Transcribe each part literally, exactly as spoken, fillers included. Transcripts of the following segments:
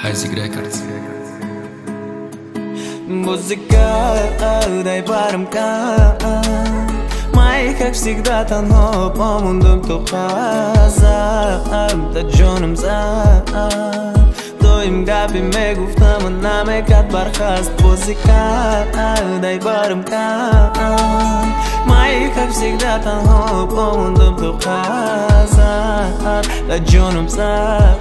Айзиграй Карц Музыка, дай бармка. Мои, как всегда, танго помундум тухазам та джонум за то им гапи ме гуфтам наме кат бархаст музыка, дай бармка. Мои, как всегда, танго помундум тухазам та джонум за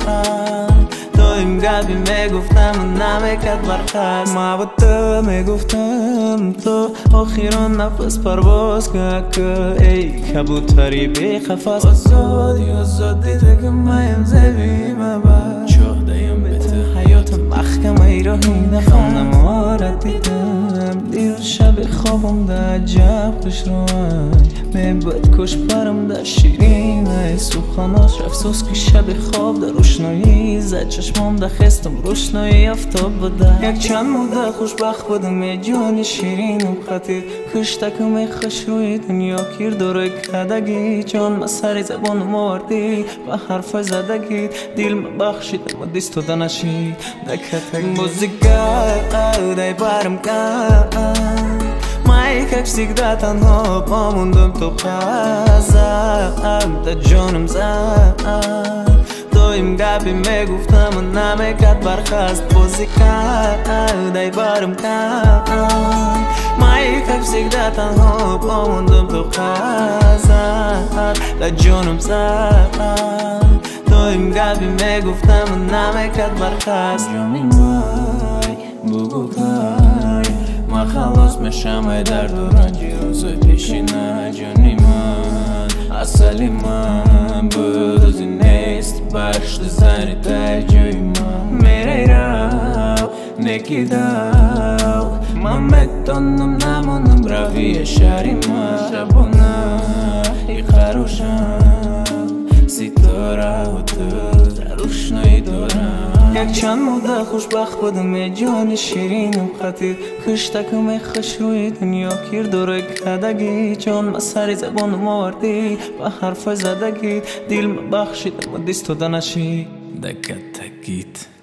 им гапи ме гуфтам наме кат бархаст ма ба ту ме гуфтам то охирон нафас парвоз как эй кабутари беқафас азоди азоди дагам маям зеби маба чоҳ даям бета ҳаётам махкамаи роҳи нафонам орат дидам дил шаби хобам да аҷаб хушроай мебад куш парам да ширинай суханош афсус ки шаби хоб да рӯшноӣ зад чашмом да хестам рӯшнои афтоб буда якчанд мудда хушбахт будам е ҷони ширину хатир куштакаме хушрӯи дунё кирдорой кадагӣ ҷон ма сари забонам овардӣ ба ҳарфой задагӣ дил ма бахшидам дистуда нашид дакатаги музыка, дай бармка. Мои, как всегда, танго помундум тухазам та ҷонум за то им гапи ме гуфтам наме кат бархаст музыка, дай бармка. Мои, как всегда, танго помундум тухазам та ҷонум за то им гапи ме гуфтам наме кат бархаст ҷони май бугукай ма халос мешам ай дарду ранҷи рӯзои пешина ҷони ман асали ман будузи нест башти зани тай ҷои ман мерай рав некидав ман метонам намонам равия шаҳри ман шабона иқарушам ситораву ту дар рӯшноӣ дорам якчанд мудда хушбахт будам е ҷони ширину хатир куштакаме хушрӯи дунё кирдорой кадагӣ ҷон ма сари забонам овардӣ ба ҳарфой задагӣ дил ма бахшидам дистуда нашид дакатагит